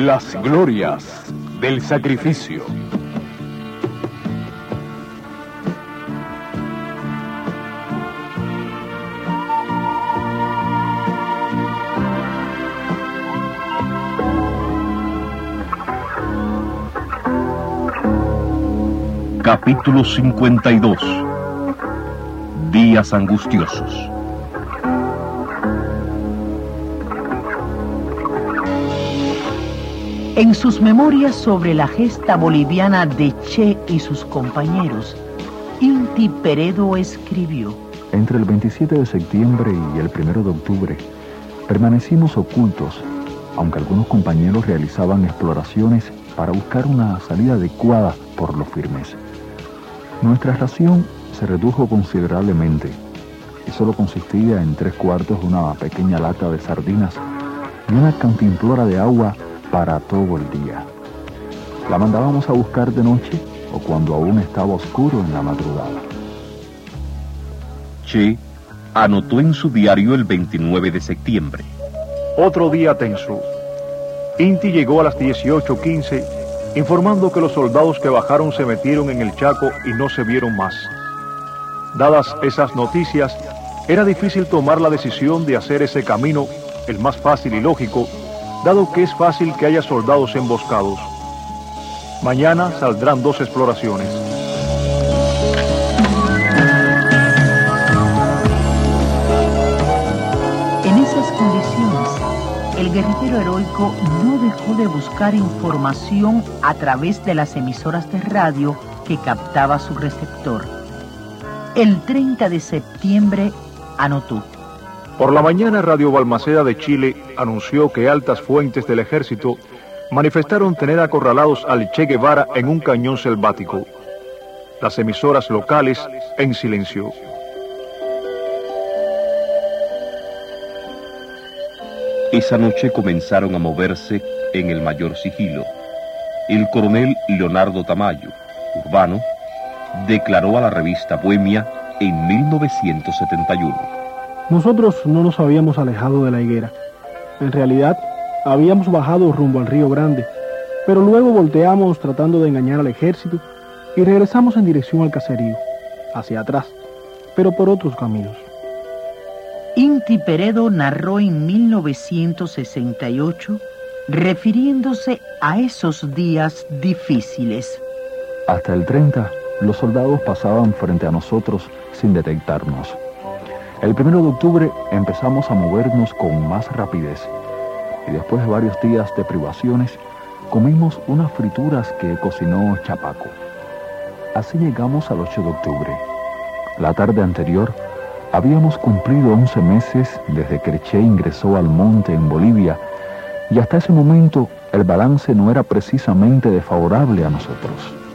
Las glorias del sacrificio. Capítulo 52. Días angustiosos. En sus memorias sobre la gesta boliviana de Che y sus compañeros, Inti Peredo escribió: Entre el 27 de septiembre y el 1 de octubre, permanecimos ocultos, aunque algunos compañeros realizaban exploraciones para buscar una salida adecuada por los firmes. Nuestra ración se redujo considerablemente y solo consistía en 3/4 de una pequeña lata de sardinas y una cantimplora de agua para todo el día. La mandábamos a buscar de noche o cuando aún estaba oscuro en la madrugada. Che anotó en su diario el 29 de septiembre. Otro día tenso. Inti llegó a las 18:15 informando que los soldados que bajaron se metieron en el Chaco y no se vieron más. Dadas esas noticias, era difícil tomar la decisión de hacer ese camino, el más fácil y lógico, dado que es fácil que haya soldados emboscados. Mañana saldrán 2 exploraciones. En esas condiciones, el guerrillero heroico no dejó de buscar información a través de las emisoras de radio que captaba su receptor. El 30 de septiembre anotó: Por la mañana, Radio Balmaceda de Chile anunció que altas fuentes del ejército manifestaron tener acorralados al Che Guevara en un cañón selvático. Las emisoras locales en silencio. Esa noche comenzaron a moverse en el mayor sigilo. El coronel Leonardo Tamayo, urbano, declaró a la revista Bohemia en 1971. Nosotros no nos habíamos alejado de la higuera. En realidad, habíamos bajado rumbo al Río Grande, pero luego volteamos tratando de engañar al ejército y regresamos en dirección al caserío, hacia atrás, pero por otros caminos. Inti Peredo narró en 1968, refiriéndose a esos días difíciles. Hasta el 30, los soldados pasaban frente a nosotros sin detectarnos. El 1 de octubre empezamos a movernos con más rapidez y después de varios días de privaciones, comimos unas frituras que cocinó Chapaco. Así llegamos al 8 de octubre. La tarde anterior, habíamos cumplido 11 meses desde que el Che ingresó al monte en Bolivia y hasta ese momento el balance no era precisamente desfavorable a nosotros.